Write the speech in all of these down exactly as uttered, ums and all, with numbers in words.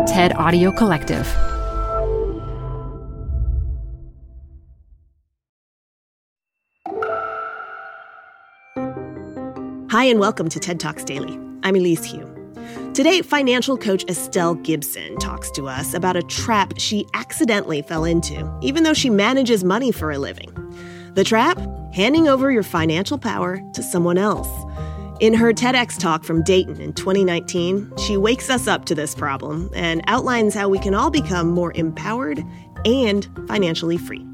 TED Audio Collective. Hi, and welcome to TED Talks Daily. I'm Elise Hu. Today, financial coach Estelle Gibson talks to us about a trap she accidentally fell into, even though she manages money for a living. The trap? Handing over your financial power to someone else. In her TEDx talk from Dayton in twenty nineteen, she wakes us up to this problem and outlines how we can all become more empowered and financially free.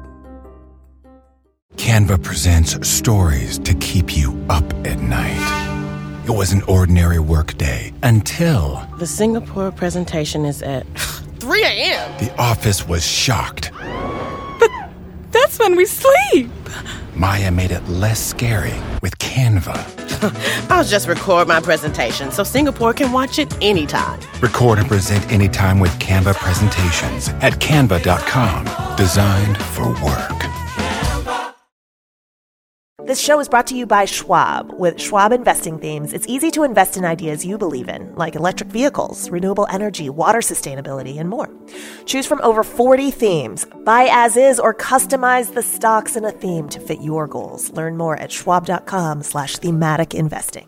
Canva presents stories to keep you up at night. It was an ordinary workday until... The Singapore presentation is at three a.m. The office was shocked. But that's when we sleep. Maya made it less scary with Canva. I'll just record my presentation so Singapore can watch it anytime. Record and present anytime with Canva presentations at canva dot com. Designed for work. This show is brought to you by Schwab. With Schwab Investing Themes, it's easy to invest in ideas you believe in, like electric vehicles, renewable energy, water sustainability, and more. Choose from over forty themes. Buy as is or customize the stocks in a theme to fit your goals. Learn more at schwab.com slash thematic investing.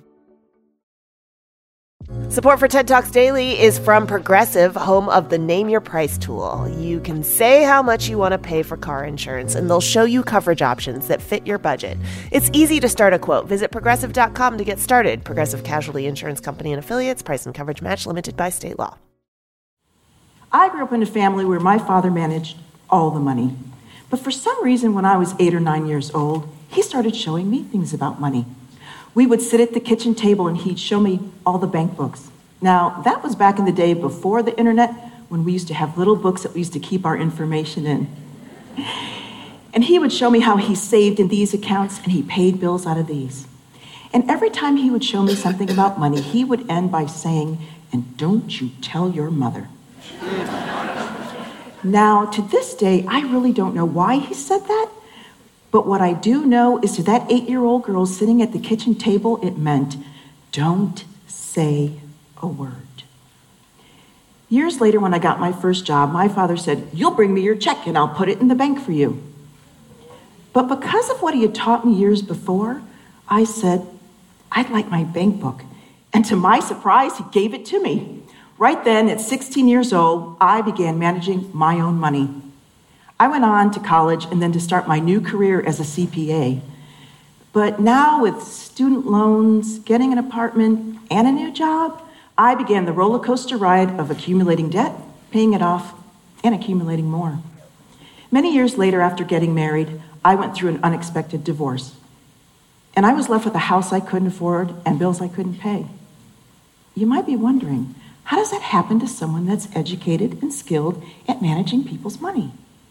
Support for TED Talks Daily is from Progressive, home of the Name Your Price tool. You can say how much you want to pay for car insurance, and they'll show you coverage options that fit your budget. It's easy to start a quote. Visit progressive dot com to get started. Progressive Casualty Insurance Company and Affiliates. Price and coverage match limited by state law. I grew up in a family where my father managed all the money. But for some reason, when I was eight or nine years old, he started showing me things about money. We would sit at the kitchen table and he'd show me all the bank books. Now, that was back in the day before the internet, when we used to have little books that we used to keep our information in. And he would show me how he saved in these accounts and he paid bills out of these. And every time he would show me something about money, he would end by saying, "And don't you tell your mother." Now, to this day, I really don't know why he said that. But what I do know is to that eight-year-old girl sitting at the kitchen table, it meant, don't say a word. Years later, when I got my first job, my father said, "You'll bring me your check and I'll put it in the bank for you." But because of what he had taught me years before, I said, "I'd like my bank book." And to my surprise, he gave it to me. Right then, at sixteen years old, I began managing my own money. I went on to college and then to start my new career as a C P A. But now with student loans, getting an apartment, and a new job, I began the roller coaster ride of accumulating debt, paying it off, and accumulating more. Many years later, after getting married, I went through an unexpected divorce. And I was left with a house I couldn't afford and bills I couldn't pay. You might be wondering, how does that happen to someone that's educated and skilled at managing people's money?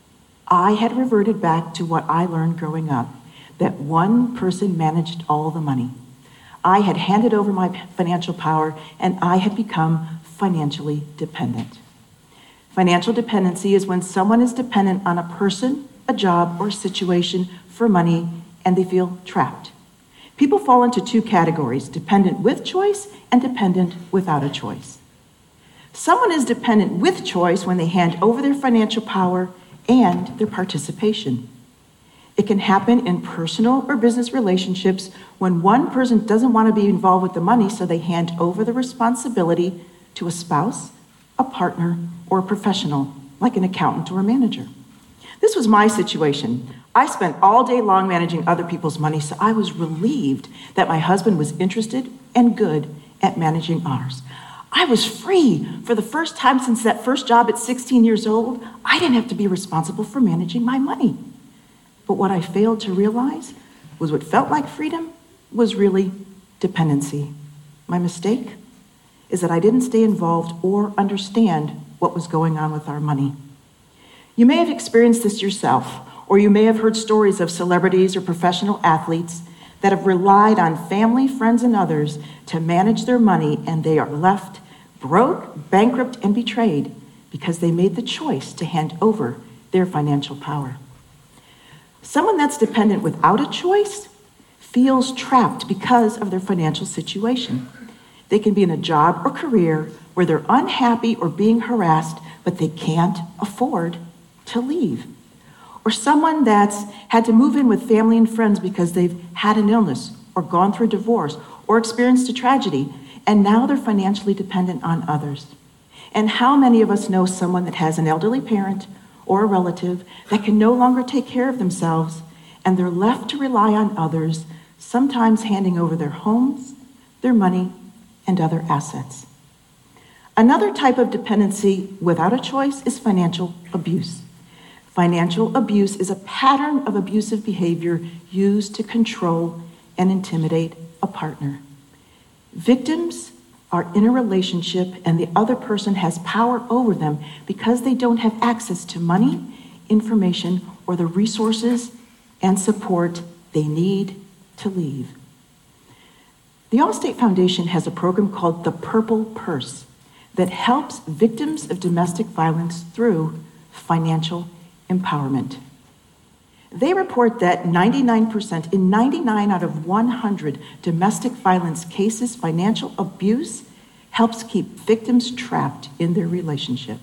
I had reverted back to what I learned growing up, that one person managed all the money. I had handed over my financial power, and I had become financially dependent. Financial dependency is when someone is dependent on a person, a job, or a situation for money, and they feel trapped. People fall into two categories, dependent with choice and dependent without a choice. Someone is dependent with choice when they hand over their financial power and their participation. It can happen in personal or business relationships when one person doesn't want to be involved with the money, so they hand over the responsibility to a spouse, a partner, or a professional, like an accountant or a manager. This was my situation. I spent all day long managing other people's money, so I was relieved that my husband was interested and good at managing ours. I was free. For the first time since that first job at sixteen years old, I didn't have to be responsible for managing my money. But what I failed to realize was what felt like freedom was really dependency. My mistake is that I didn't stay involved or understand what was going on with our money. You may have experienced this yourself, or you may have heard stories of celebrities or professional athletes that have relied on family, friends, and others to manage their money, and they are left broke, bankrupt, and betrayed because they made the choice to hand over their financial power. Someone that's dependent without a choice feels trapped because of their financial situation. They can be in a job or career where they're unhappy or being harassed, but they can't afford to leave. Or someone that's had to move in with family and friends because they've had an illness or gone through a divorce or experienced a tragedy, and now they're financially dependent on others. And how many of us know someone that has an elderly parent or a relative that can no longer take care of themselves, and they're left to rely on others, sometimes handing over their homes, their money, and other assets? Another type of dependency without a choice is financial abuse. Financial abuse is a pattern of abusive behavior used to control and intimidate a partner. Victims are in a relationship and the other person has power over them because they don't have access to money, information, or the resources and support they need to leave. The Allstate Foundation has a program called the Purple Purse that helps victims of domestic violence through financial empowerment. They report that ninety-nine percent, in ninety-nine out of one hundred domestic violence cases, financial abuse helps keep victims trapped in their relationship.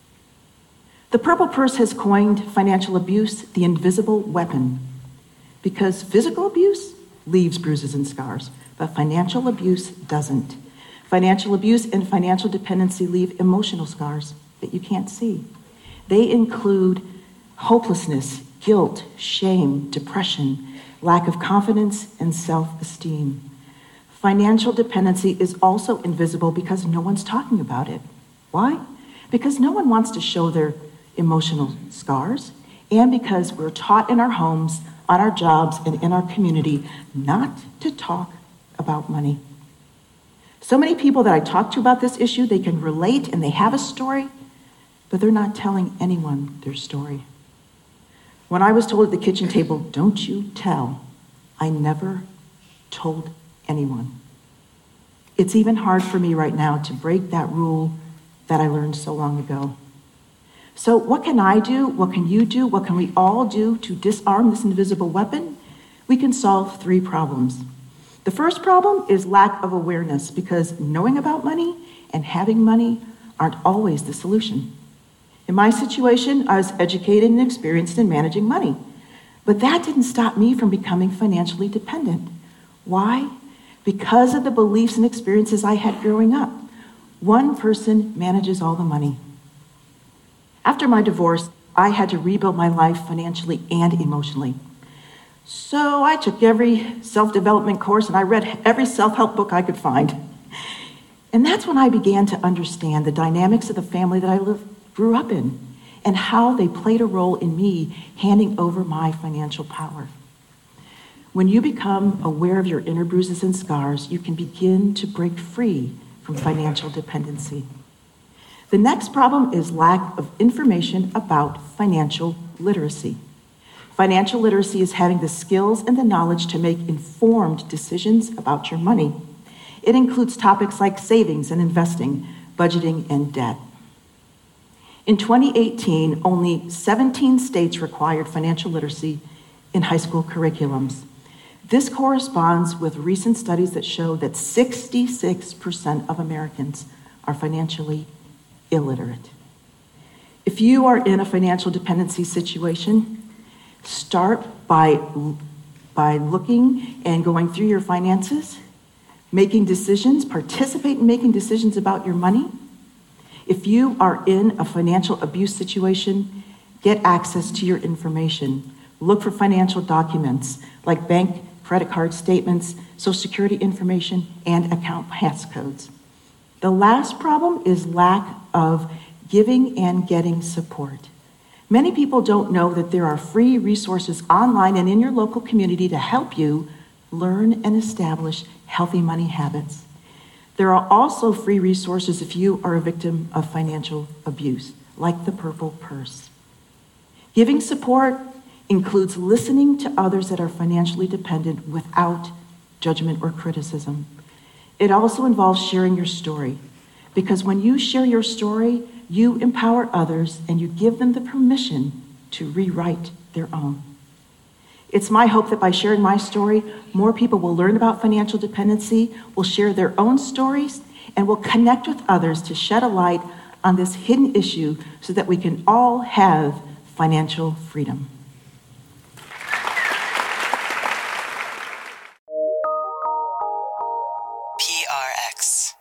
The Purple Purse has coined financial abuse the invisible weapon, because physical abuse leaves bruises and scars, but financial abuse doesn't. Financial abuse and financial dependency leave emotional scars that you can't see. They include hopelessness, guilt, shame, depression, lack of confidence, and self-esteem. Financial dependency is also invisible because no one's talking about it. Why? Because no one wants to show their emotional scars, and because we're taught in our homes, on our jobs, and in our community not to talk about money. So many people that I talk to about this issue, they can relate and they have a story, but they're not telling anyone their story. When I was told at the kitchen table, "Don't you tell," I never told anyone. It's even hard for me right now to break that rule that I learned so long ago. So what can I do? What can you do? What can we all do to disarm this invisible weapon? We can solve three problems. The first problem is lack of awareness, because knowing about money and having money aren't always the solution. In my situation, I was educated and experienced in managing money, but that didn't stop me from becoming financially dependent. Why? Because of the beliefs and experiences I had growing up. One person manages all the money. After my divorce, I had to rebuild my life financially and emotionally. So I took every self-development course and I read every self-help book I could find. And that's when I began to understand the dynamics of the family that I lived, grew up in, and how they played a role in me handing over my financial power. When you become aware of your inner bruises and scars, you can begin to break free from financial dependency. The next problem is lack of information about financial literacy. Financial literacy is having the skills and the knowledge to make informed decisions about your money. It includes topics like savings and investing, budgeting, and debt. In twenty eighteen, only seventeen states required financial literacy in high school curriculums. This corresponds with recent studies that show that sixty-six percent of Americans are financially illiterate. If you are in a financial dependency situation, start by, by looking and going through your finances, making decisions, participate in making decisions about your money. If you are in a financial abuse situation, get access to your information. Look for financial documents like bank, credit card statements, Social Security information, and account passcodes. The last problem is lack of giving and getting support. Many people don't know that there are free resources online and in your local community to help you learn and establish healthy money habits. There are also free resources if you are a victim of financial abuse, like the Purple Purse. Giving support includes listening to others that are financially dependent without judgment or criticism. It also involves sharing your story, because when you share your story, you empower others and you give them the permission to rewrite their own. It's my hope that by sharing my story, more people will learn about financial dependency, will share their own stories, and will connect with others to shed a light on this hidden issue so that we can all have financial freedom. P R X.